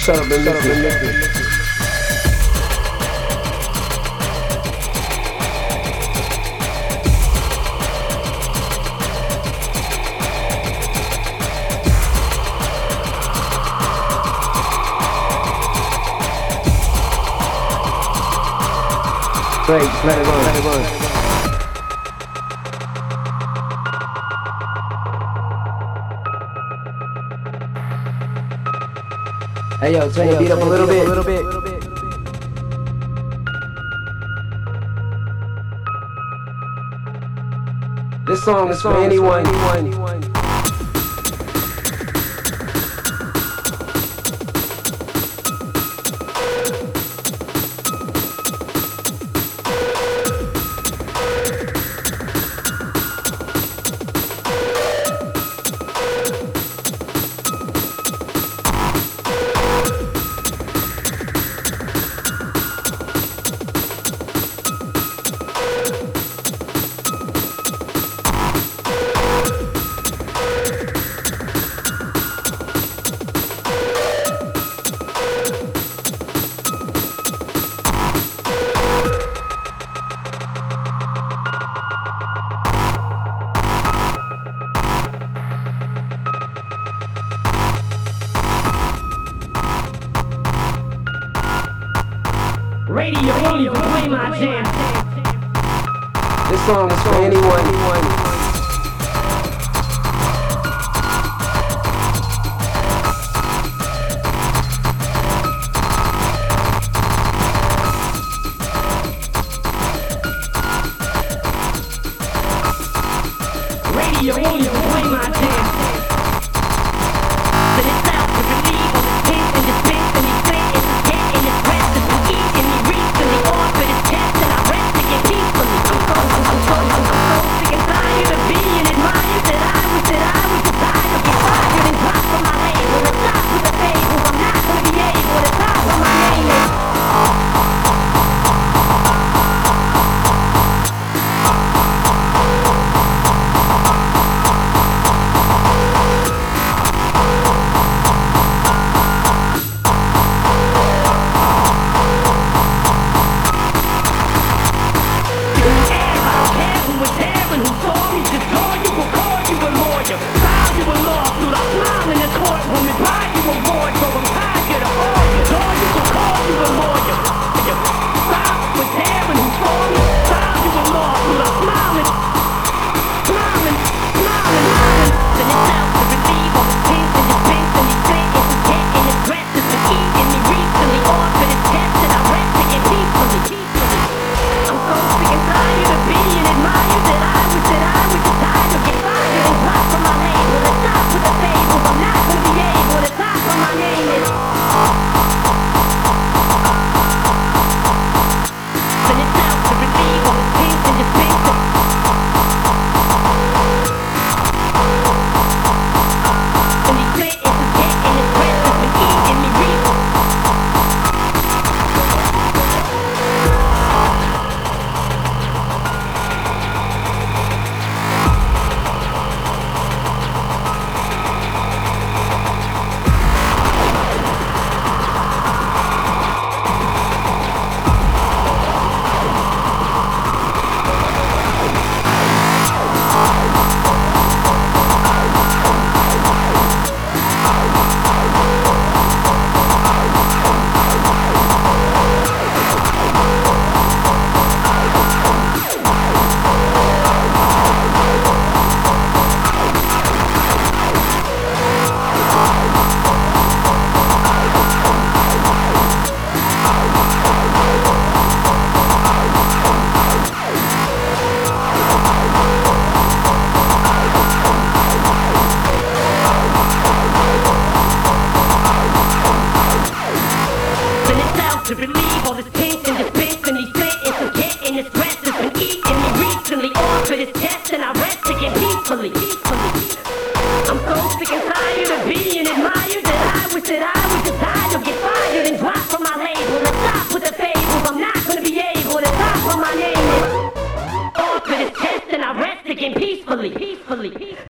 Shut up and listen. Great, just let it run, let it run. Hey yo, turn your beat up a little bit. This song is for anyone. Radio, play my jam. This song is for anyone. Radio, play my jam. But it's out to believe on the pins and the spins and the split and the get and the press and the eat and the reach and the on for the test and I rest to get peacefully. I'm so sick and tired of being admired that I was the tired of get fired and dropped from my label and stop with the fable. I'm not gonna be able to top what my name is. To believe all this pins and the bits and these spit and some get and this rest has been eating me recently on for this test and I rest again peacefully. I'm so sick and tired of being admired that I wish that I was the tired of get fired and drop from my label and stop with the fables. I'm not gonna be able to top what my name is. On for this test and I rest again peacefully.